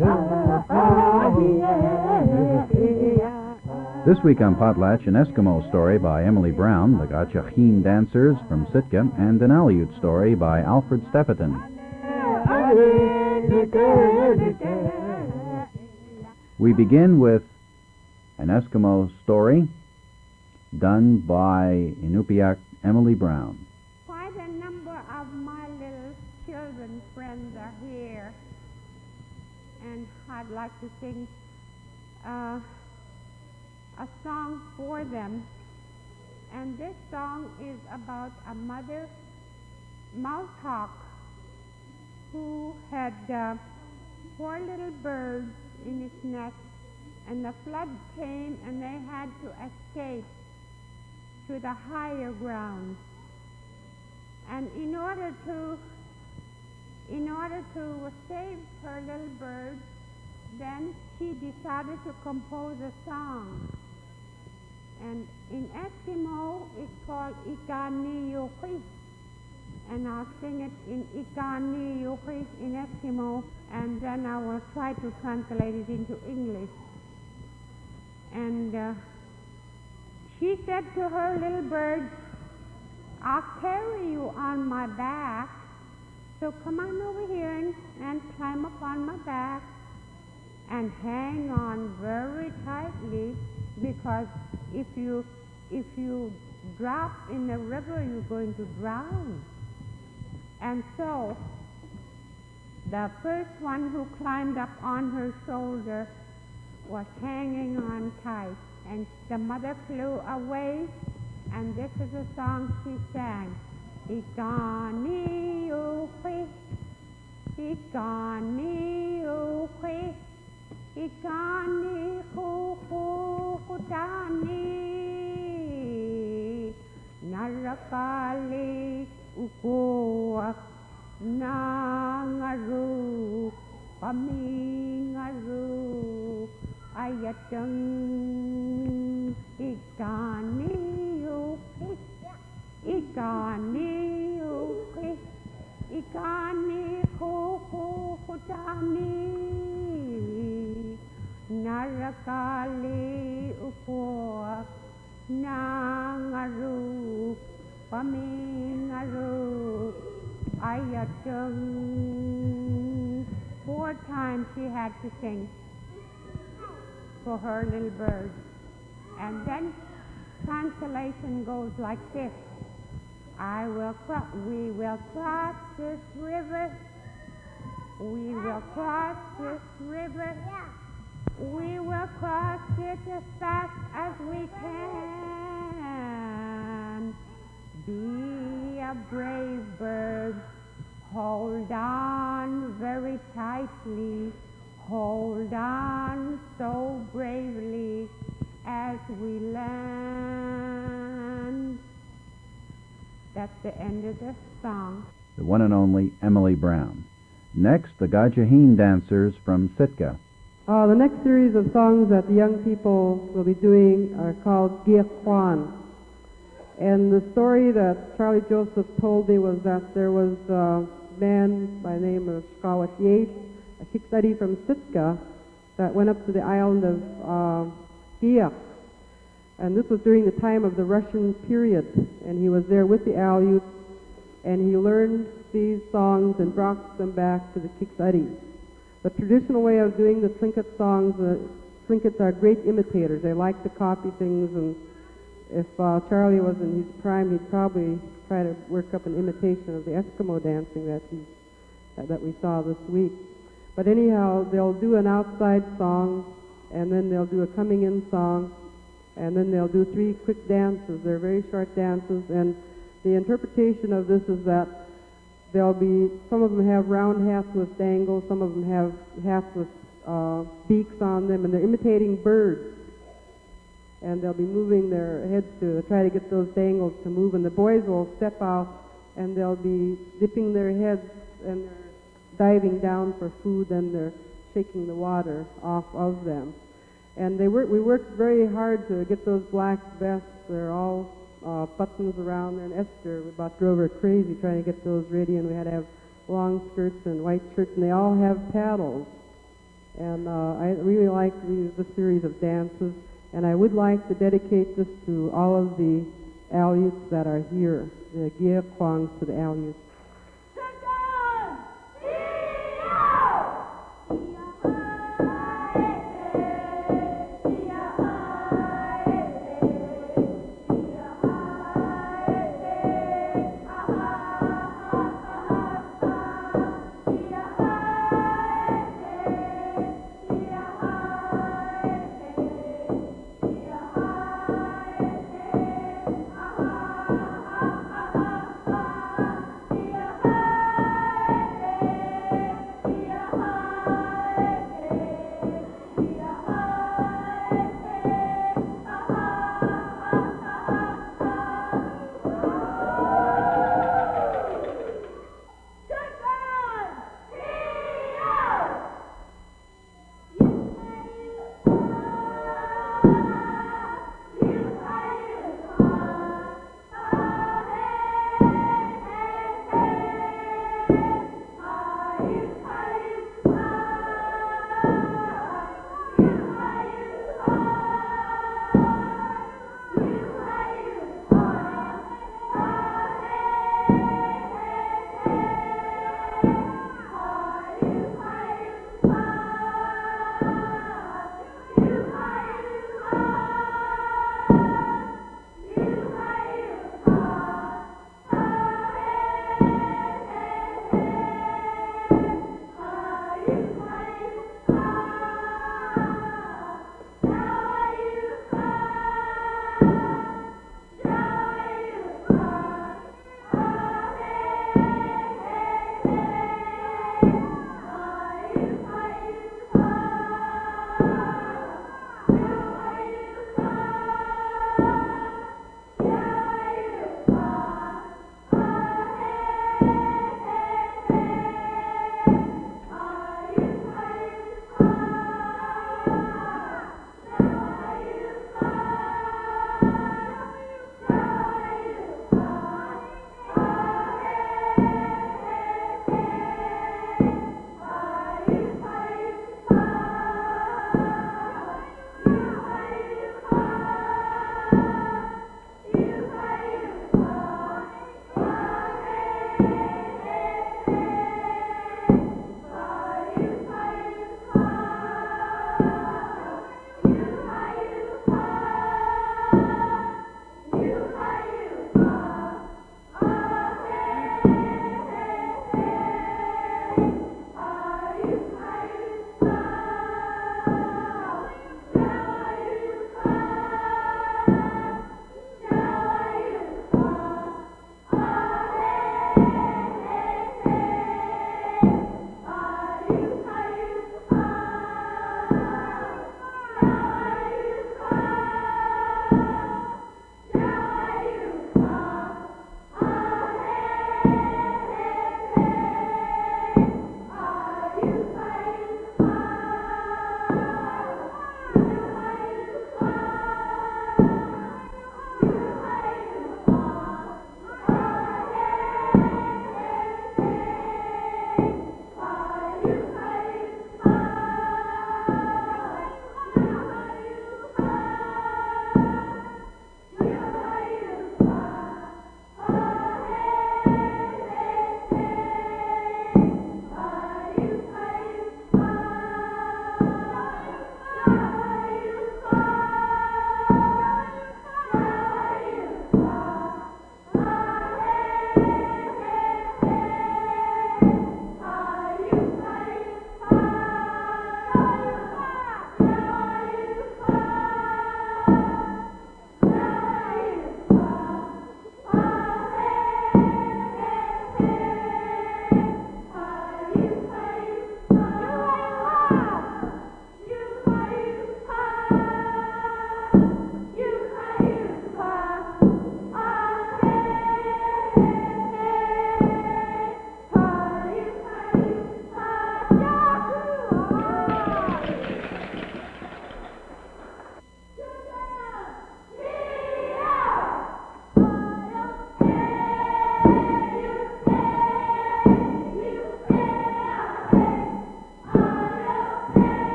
This week on Potlatch, an Eskimo story by Emily Brown, the Gachaheen Dancers from Sitka, and an Aleut story by Alfred Stepheton. We begin with an Eskimo story done by Inupiaq Emily Brown. Quite a number of my little children friends are here, and I'd like to sing a song for them. And this song is about a mother mouse hawk who had 4 little birds in its nest, and the flood came and they had to escape to the higher ground. And in order to save her little birds, then she decided to compose a song. And in Eskimo, it's called Ikaniyuhi. And I'll sing it in Ikaniyuhi in Eskimo, and then I will try to translate it into English. And she said to her little bird, "I'll carry you on my back, so come on over here and climb up on my back and hang on very tightly, because if you drop in the river, you're going to drown." And so the first one who climbed up on her shoulder was hanging on tight, and the mother flew away, and this is a song she sang. Ikani-uhi, Ikani-uhi, Ikani-hu-hu-hutani, Narakali ukuak nangaru, pamingaru, ayatang Ikani-uhi, Ikani-uhi, Ikani-hu-hu-hutani, Narakali ukuak nangaru, pamingaru, ayatang. 4 times she had to sing for her little bird. And then translation goes like this. We will cross this river. We will cross this river. We will cross it as fast as we can. Be a brave bird. Hold on very tightly. Hold on so bravely as we land. That's the end of the song. The one and only Emily Brown. Next, the Gachaheen Dancers from Sitka. The next series of songs that the young people will be doing are called Giekwan. And the story that Charlie Joseph told me was that there was a man by the name of Shkawat-Yesh, a Kiksadi from Sitka, that went up to the island of Giek. And this was during the time of the Russian period. And he was there with the Aleut, and he learned these songs and brought them back to the Kiksadi. The traditional way of doing the Tlingit songs, the Tlingits are great imitators. They like to copy things, and if Charlie was in his prime, he'd probably try to work up an imitation of the Eskimo dancing that we saw this week. But anyhow, they'll do an outside song, and then they'll do a coming in song, and then they'll do 3 quick dances. They're very short dances, and the interpretation of this is that there'll be, some of them have round hats with dangles, some of them have hats with beaks on them, and they're imitating birds. And they'll be moving their heads to try to get those dangles to move, and the boys will step out, and they'll be dipping their heads, and they're diving down for food, and they're shaking the water off of them. And we worked very hard to get those black vests. They're all buttons around there, and Esther about drove her crazy trying to get those ready, and we had to have long skirts and white shirts, and they all have paddles. And I really like the series of dances, and I would like to dedicate this to all of the Aleuts that are here, the Gia Kwangs to the Aleuts. Yeah.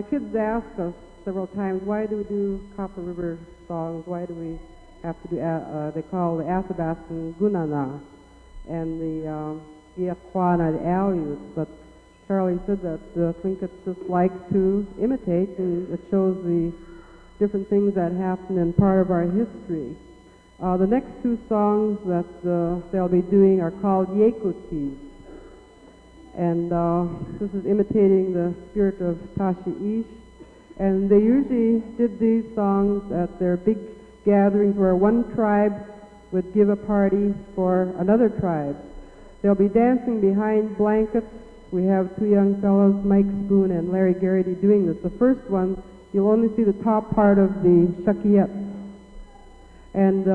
kids ask us several times, why do we do Copper River songs? Why do we have to do, they call the Athabaskan Gunana and the Giacwana, the Aleuts. But Charlie said that the Tlingits just like to imitate, and it shows the different things that happen in part of our history. The next two songs that they'll be doing are called Yekutis. And this is imitating the spirit of Tashi Ish. And they usually did these songs at their big gatherings where one tribe would give a party for another tribe. They'll be dancing behind blankets. We have two young fellows, Mike Spoon and Larry Garrity, doing this. The first one, you'll only see the top part of the shakiyat. And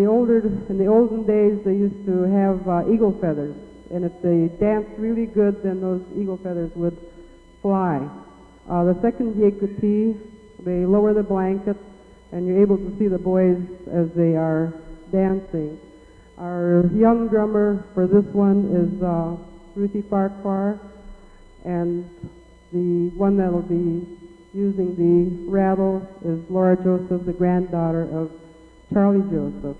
in the olden days, they used to have eagle feathers. And if they danced really good, then those eagle feathers would fly. The second Yekuti, they lower the blanket, and you're able to see the boys as they are dancing. Our young drummer for this one is Ruthie Farquhar, and the one that will be using the rattle is Laura Joseph, the granddaughter of Charlie Joseph.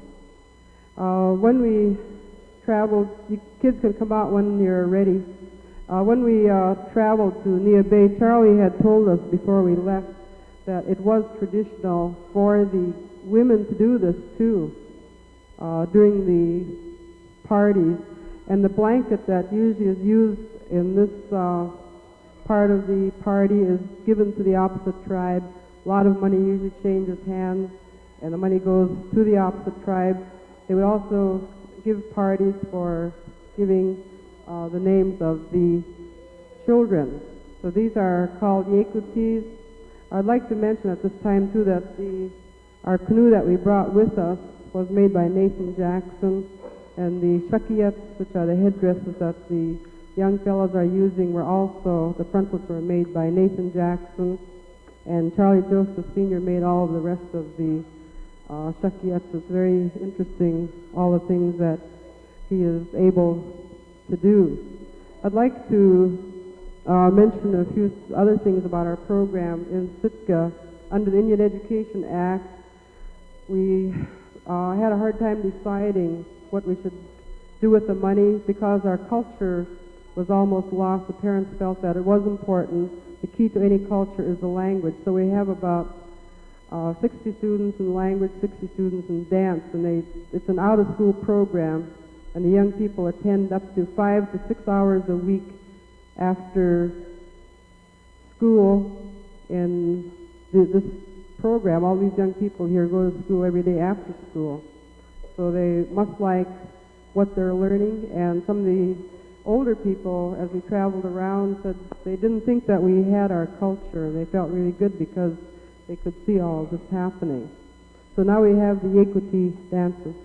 When we traveled, you kids can come out when you're ready. When we traveled to Nia Bay, Charlie had told us before we left that it was traditional for the women to do this too during the parties. And the blanket that usually is used in this part of the party is given to the opposite tribe. A lot of money usually changes hands, and the money goes to the opposite tribe. They would also give parties for giving the names of the children. So these are called Yekutis. I'd like to mention at this time too that our canoe that we brought with us was made by Nathan Jackson, and the shakiyats, which are the headdresses that the young fellows are using, were also, the frontlets were made by Nathan Jackson, and Charlie Joseph Sr. made all of the rest of the shakiyats. It's very interesting, all the things that he is able to do. I'd like to mention a few other things about our program in Sitka. Under the Indian Education Act, we had a hard time deciding what we should do with the money because our culture was almost lost. The parents felt that it was important. The key to any culture is the language. So we have about 60 students in language, 60 students in dance, and it's an out-of-school program, and the young people attend up to 5 to 6 hours a week after school in this program. All these young people here go to school every day after school. So they must like what they're learning, and some of the older people, as we traveled around, said they didn't think that we had our culture. They felt really good because they could see all of this happening. So now we have the Yekuti dances.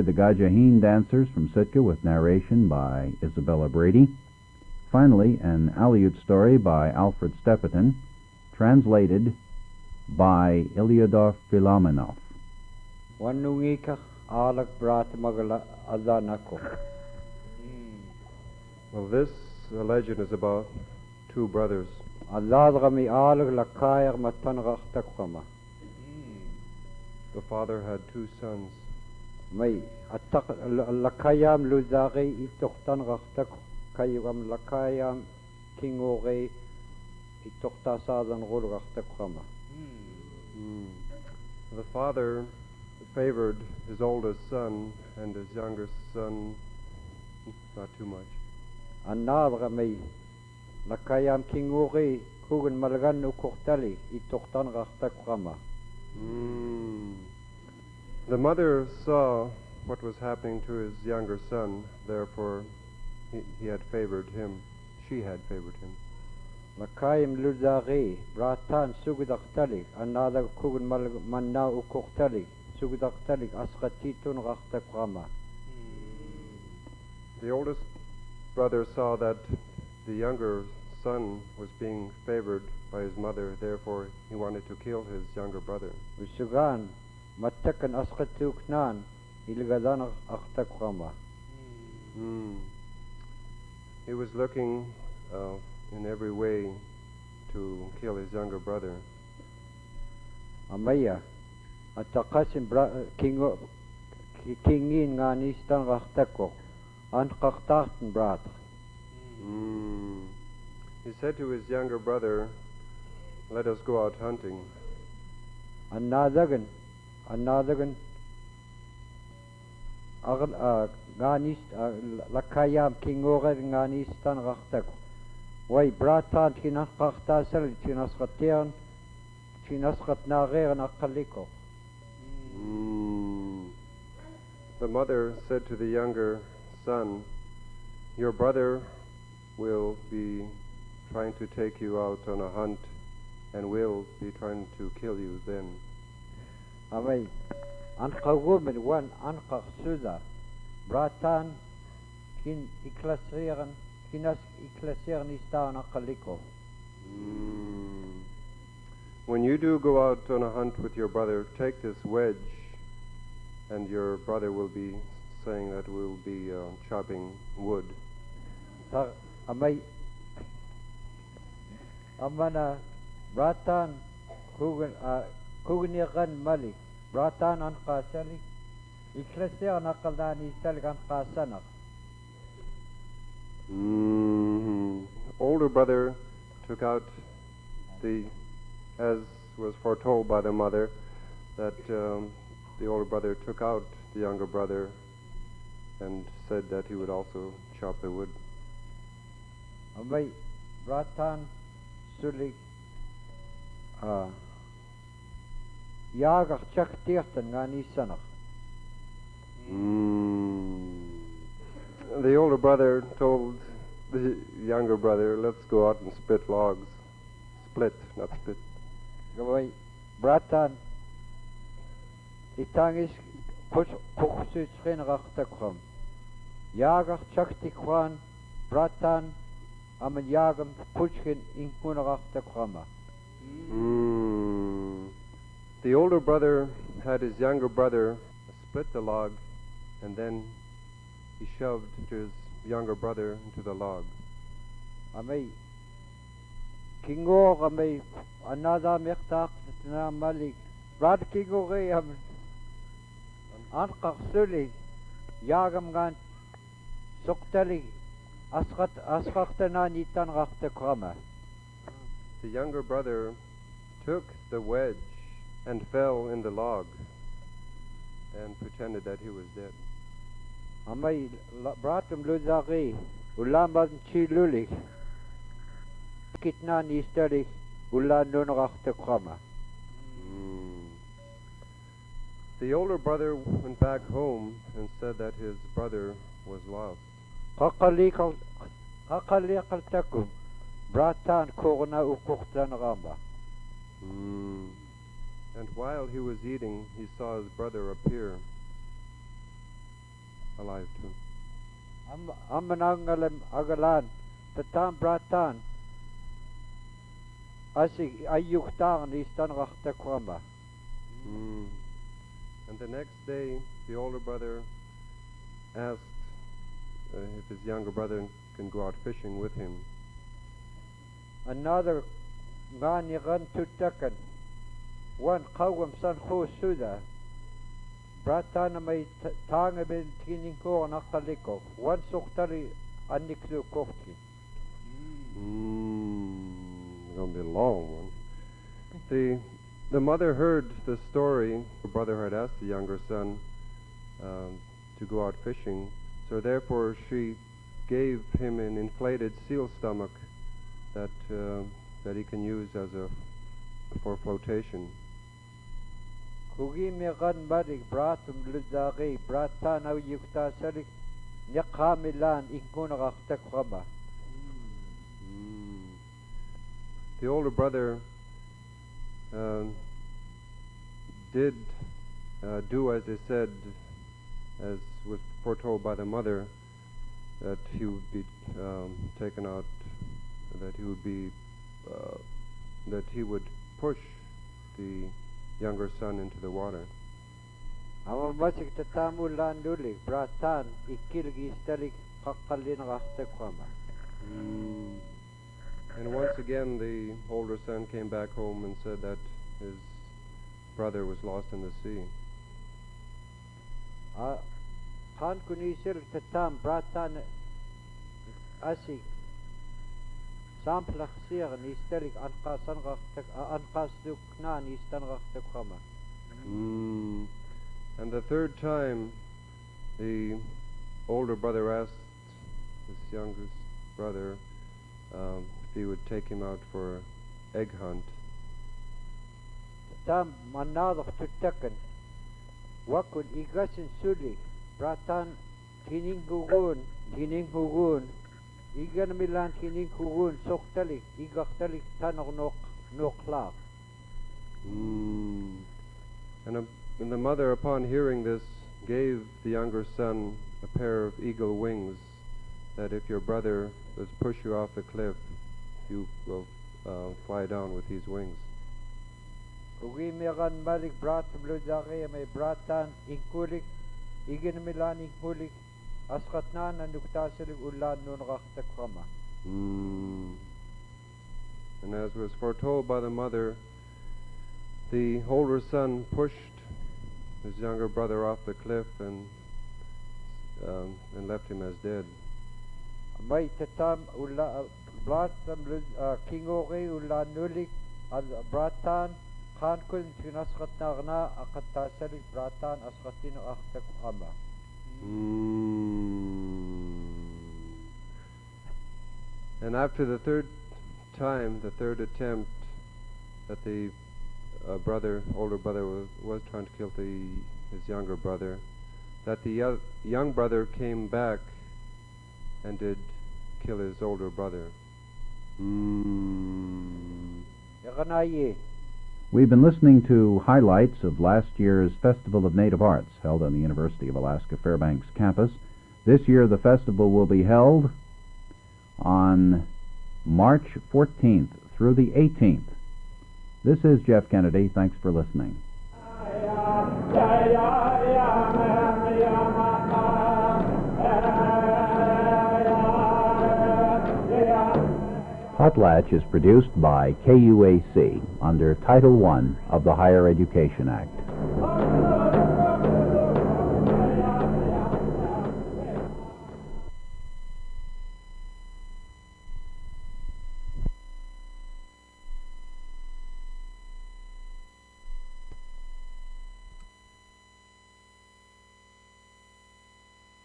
heard the Gajaheen Dancers from Sitka with narration by Isabella Brady. Finally, an Aleut story by Alfred Steppeton, translated by Ilyadov Filamenov. Wanungika alak brat magala adanako. Well, this legend is about two brothers. Aladgami alak lakayar matanraktakwama. The father had two sons. May atak lakayam luzari itoktan raktak kayam lakayam kingore itokta sadan rul raktakwama. The father favored his oldest son and his younger son not too much. Anadgami lakayam kingore kugan malgan ukoktali itoktan raktakwama. The mother saw what was happening to his younger son, therefore he had favored him. She had favored him. Lakayim luzari bratan sugudaktalik another kugun manna ukoktalik sugudaktalik askatitun raktakrama. The oldest brother saw that the younger son was being favored by his mother, therefore he wanted to kill his younger brother. Usugan matakan askatuknan ilgadan aktakrama. He was looking in every way to kill his younger brother. Amaya atakasim kingo kingin nganistan raktako ankaktarten brat. He said to his younger brother, "Let us go out hunting." Anadagan ganis lakayam kingore nganistan raktako. Wai bratan kinakaktasal kinaskatian kinaskatnarer nakaliko. The mother said to the younger son, "Your brother will be trying to take you out on a hunt and will be trying to kill you then." Amay ankagumid wan ankaksuda bratan kin iklasiran kinas iklasiran ista nakaliko. When you do go out on a hunt with your brother, take this wedge, and your brother will be saying that we'll be chopping wood. Amay amana bratan kugnigan mali bratan an kasali iklasiya nakalani talgan kasanak. Older brother took out as was foretold by the mother, that the older brother took out the younger brother and said that he would also chop the wood. Amay bratan sulik yagak chak tirtan ngani sanak. The older brother told the younger brother, "Let's go out and split logs." Split, not spit. Gawai bratan itangis kukhsu trin raktakram. Yagak chak tikwan bratan aman yagam puchkin inkun raktakrama. The older brother had his younger brother split the log, and then he shoved his younger brother into the log. Amay kingo amay another mektak na malik brad kingo gay am ankasuli yagam gan soktali askatana nitan raktakrama. The younger brother took the wedge and fell in the log and pretended that he was dead. Amay bratum luzari ulamban chilulik kitna ni stari ulan non raktakrama. The older brother went back home and said that his brother was lost. Kakalikal takum bratan korna ukuktan ramba. And while he was eating, he saw his brother appear. alive too. Ammanangalem agalan, tatam bratan, asig ayuktaan istan rakta kwamba. And the next day, the older brother asked if his younger brother can go out fishing with him. Another ngani ran tutakan, one kawam san ho suda, bratana may tanga ben tining ko nakaliko, one suktari aniklu kofki. Gonna be a long one. The mother heard the story. Her brother had asked the younger son to go out fishing, so therefore she gave him an inflated seal stomach that he can use for flotation. Kugi me gan barik bratum ludagi bratana yukta sarik nyakamilan inkuna rakta kwamba. The older brother did do as they said, as was foretold by the mother, that he would be taken out, that he would push the younger son into the water. Ama masik tatamulan dulik bratan ikilgi stalik kakalin rakta kwamba. And once again, the older son came back home and said that his brother was lost in the sea. Khan kunisir tatam bratan asik samplach sir ni stelik anqasan rakta anqasduk na ni stan rakta kwamba. And the third time, the older brother asked his youngest brother if he would take him out for egg hunt. Tam manadok tutakan wakun igasin suli bratan tining hugun igan milan tining hugun soktalik igaktalik tanok noklak. And the mother, upon hearing this, gave the younger son a pair of eagle wings, that if your brother does push you off the cliff, you will fly down with these wings. Kugi megan balik brat bludake may bratan inkulik igen milan inkulik askatnan nuktaselig ulan nun rakta kwama. And as was foretold by the mother, the older son pushed his younger brother off the cliff and left him as dead. May tatam ula bratam kingoke ulan nulik al bratan khan kun tinaskat na akatasalik bratan askatin akta kwama. And after the third time, the third attempt, that the older brother was trying to kill his younger brother, that the young brother came back and did kill his older brother. We've been listening to highlights of last year's Festival of Native Arts held on the University of Alaska Fairbanks campus. This year the festival will be held on March 14th through the 18th. This is Jeff Kennedy. Thanks for listening. Potlatch is produced by KUAC under Title I of the Higher Education Act.